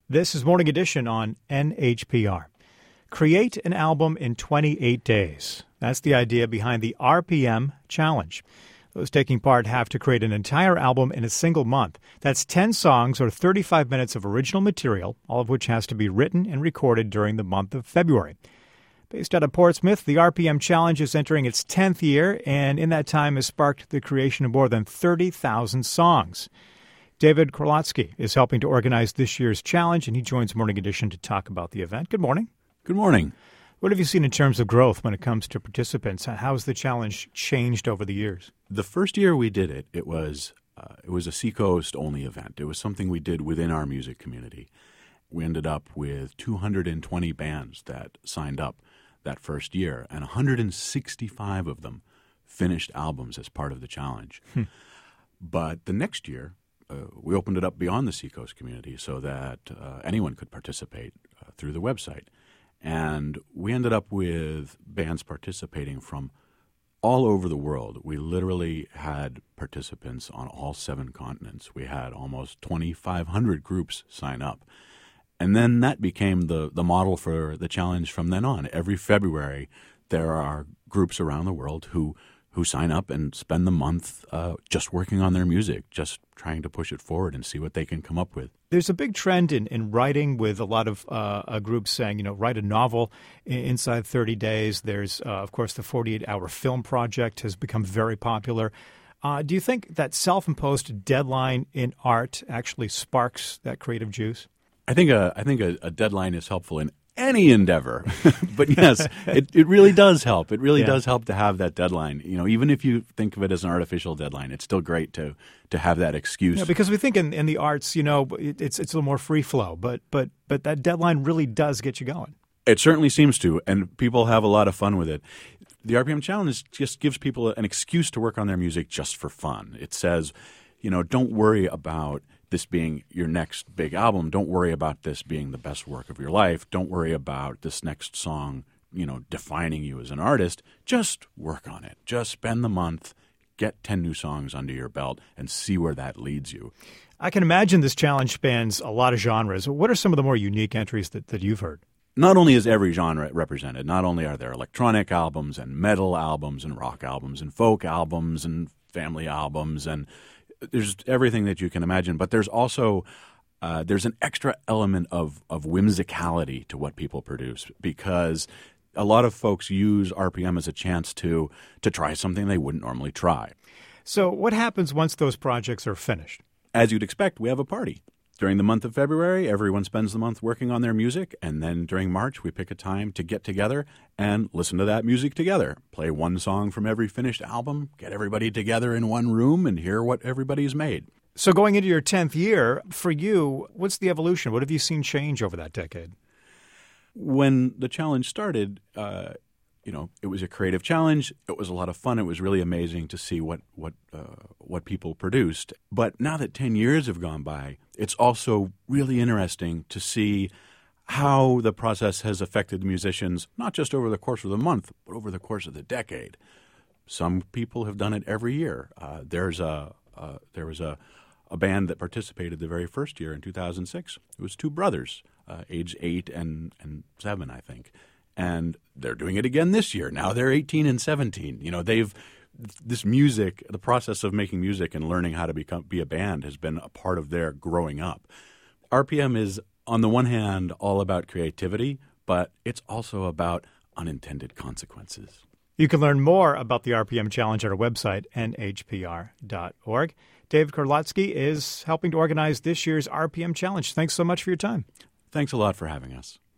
This is Morning Edition on NHPR. Create an album in 28 days. That's the idea behind the RPM Challenge. Those taking part have to create an entire album in a single month. That's 10 songs or 35 minutes of original material, all of which has to be written and recorded during the month of February. Based out of Portsmouth, the RPM Challenge is entering its 10th year, and in that time has sparked the creation of more than 30,000 songs. David Korlotsky is helping to organize this year's challenge, and he joins Morning Edition to talk about the event. Good morning. Good morning. What have you seen in terms of growth when it comes to participants? How has the challenge changed over the years? The first year we did it, it was a Seacoast-only event. It was something we did within our music community. We ended up with 220 bands that signed up that first year, and 165 of them finished albums as part of the challenge. But the next year, we opened it up beyond the Seacoast community so that anyone could participate through the website. And we ended up with bands participating from all over the world. We literally had participants on all 7 continents. We had almost 2,500 groups sign up. And then that became the model for the challenge from then on. Every February, there are groups around the world who sign up and spend the month just working on their music, just trying to push it forward and see what they can come up with. There's a big trend in writing with a lot of groups saying, write a novel inside 30 days. There's, of course, the 48-hour film project has become very popular. Do you think that self-imposed deadline in art actually sparks that creative juice? I think a deadline is helpful in any endeavor. But yes, it really does help. It really does help to have that deadline. Even if you think of it as an artificial deadline, it's still great to have that excuse. Yeah, because we think in the arts, it's a little more free flow, but that deadline really does get you going. It certainly seems to, and people have a lot of fun with it. The RPM Challenge just gives people an excuse to work on their music just for fun. It says, don't worry about this being your next big album. Don't worry about this being the best work of your life. Don't worry about this next song, defining you as an artist. Just work on it. Just spend the month, get 10 new songs under your belt, and see where that leads you. I can imagine this challenge spans a lot of genres. What are some of the more unique entries that you've heard? Not only is every genre represented, not only are there electronic albums and metal albums and rock albums and folk albums and family albums, and there's everything that you can imagine, but there's also there's an extra element of whimsicality to what people produce, because a lot of folks use RPM as a chance to try something they wouldn't normally try. So what happens once those projects are finished? As you'd expect, we have a party. During the month of February, everyone spends the month working on their music, and then during March, we pick a time to get together and listen to that music together. Play one song from every finished album, get everybody together in one room, and hear what everybody's made. So going into your 10th year, for you, what's the evolution? What have you seen change over that decade? When the challenge started, it was a creative challenge. It was a lot of fun. It was really amazing to see what people produced. But now that 10 years have gone by, it's also really interesting to see how the process has affected musicians, not just over the course of the month, but over the course of the decade. Some people have done it every year. There was a band that participated the very first year in 2006. It was 2 brothers, age 8 and 7, I think. And they're doing it again this year. Now they're 18 and 17. This music, the process of making music and learning how to be a band has been a part of their growing up. RPM is, on the one hand, all about creativity, but it's also about unintended consequences. You can learn more about the RPM Challenge at our website, nhpr.org. David Korlotsky is helping to organize this year's RPM Challenge. Thanks so much for your time. Thanks a lot for having us.